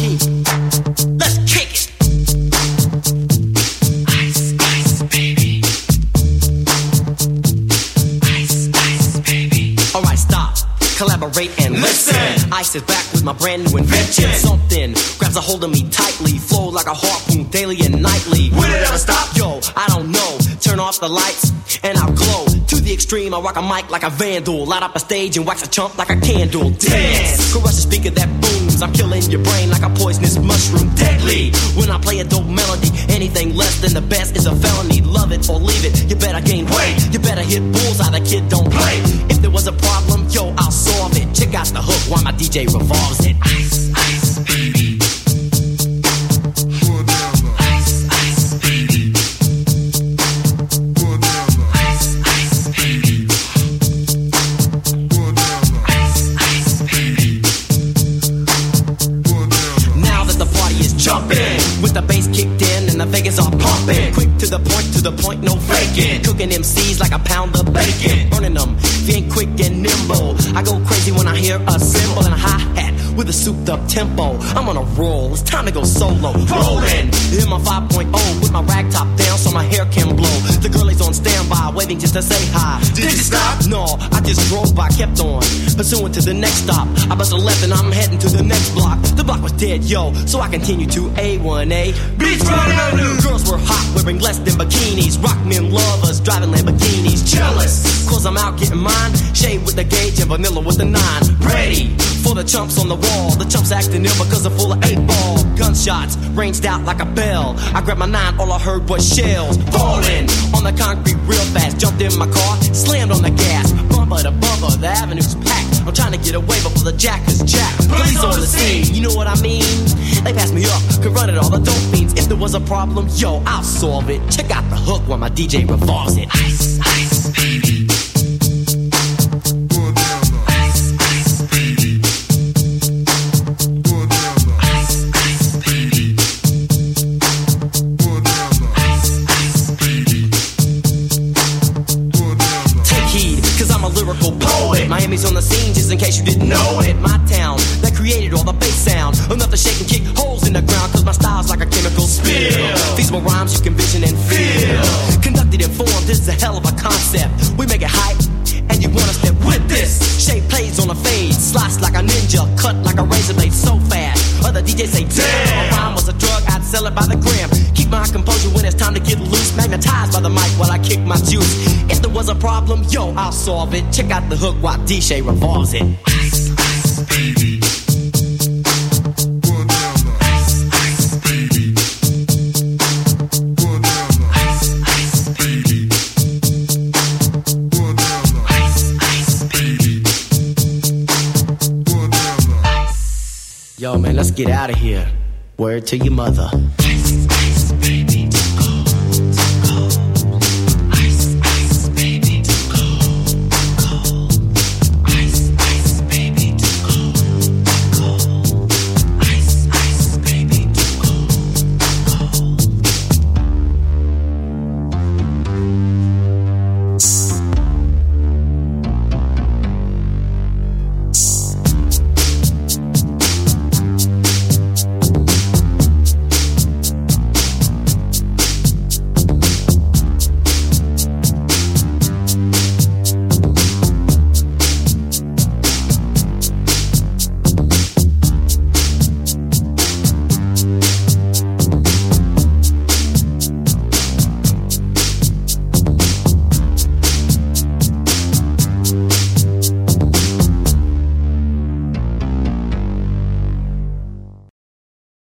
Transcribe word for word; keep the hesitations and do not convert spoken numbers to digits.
key. Let's kick it. Ice, ice, baby. Ice, ice, baby. Alright, stop. Collaborate and listen. Ice is back with my brand new invention. Something grabs a hold of me tightly, flow like a harpoon daily and nightly. Will it ever stop? Yo, I don't know. Turn off the lights and I'll glow. To the extreme, I rock a mic like a vandal. Light up a stage and wax a chump like a candle. Dance! Crush a speaker that booms. I'm killing your brain like a poisonous mushroom. Deadly! When I play a dope melody, anything less than the best is a felony. Love it or leave it, you better gain weight. You better hit bullseye, the kid don't play. If there was a problem, yo, I'll solve it. Check out the hook while my D J revolves it. Ice, ice, baby. With the bass kicked in and the Vegas are pumping. Quick to the point, to the point, no faking. Cooking M Cs like a pound of bacon. Burning them, if you ain't quick and nimble. I go crazy when I hear a cymbal and a hi-hat with a souped up tempo. I'm on a roll, it's time to go solo. Rolling in my five point oh with my rag top down so my hair can blow. The girlie's on standby, waiting just to say hi. Did you stop? No, I just drove by, kept on pursuing to the next stop. I bust a left and I'm heading to the next block. The block was dead, yo, so I continue to A one A. Beachfront Avenue. Girls were hot, wearing less than bikinis. Rock men lovers, driving Lamborghinis. Jealous, cause I'm out getting mine. Shade with the gauge and vanilla with the nine. Ready for the chumps on the wall. The chumps acting ill because they're full of eight ball. Gunshots ranged out like a bell. I grabbed my nine, all I heard was shells falling on the concrete real fast. Jumped in my car, slammed on the gas. Bumper to bumper, the avenue's packed. I'm trying to get away before the jack is jacked. Police on the scene, you know what I mean? They passed me up, could run it all the dope fiends. If there was a problem, yo, I'll solve it. Check out the hook while my D J revolves it. Ice, ice, baby. Miami's on the scene, just in case you didn't know it. My town, that created all the bass sound. Enough to shake and kick holes in the ground, cause my style's like a chemical spill. Feasible rhymes you can vision and feel. Conducted in form, this is a hell of a concept. We make it hype, and you wanna step with this. Shape plays on a fade, slice like a ninja, cut like a razor blade so fast. Other D Js say, damn, a rhyme was a drug, I'd sell it by the gram. Keep my composure when it's time to get loose. Magnetized by the mic while I kick my juice. If there was a problem, yo, I'll solve it. Check out the hook while D J revolves it. Ice, ice, baby. Yo, man, let's get out of here. Word to your mother. Ice, ice.